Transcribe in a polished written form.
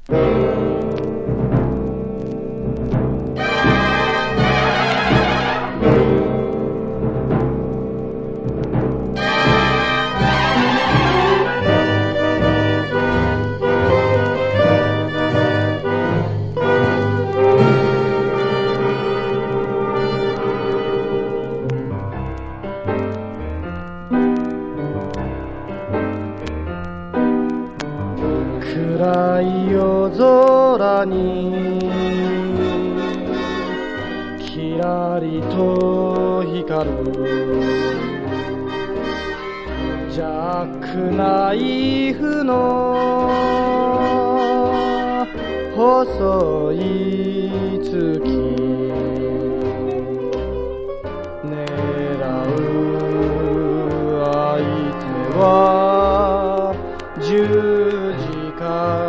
暗い夜空にきらりと光るジャックナイフの細い月狙う相手は十字架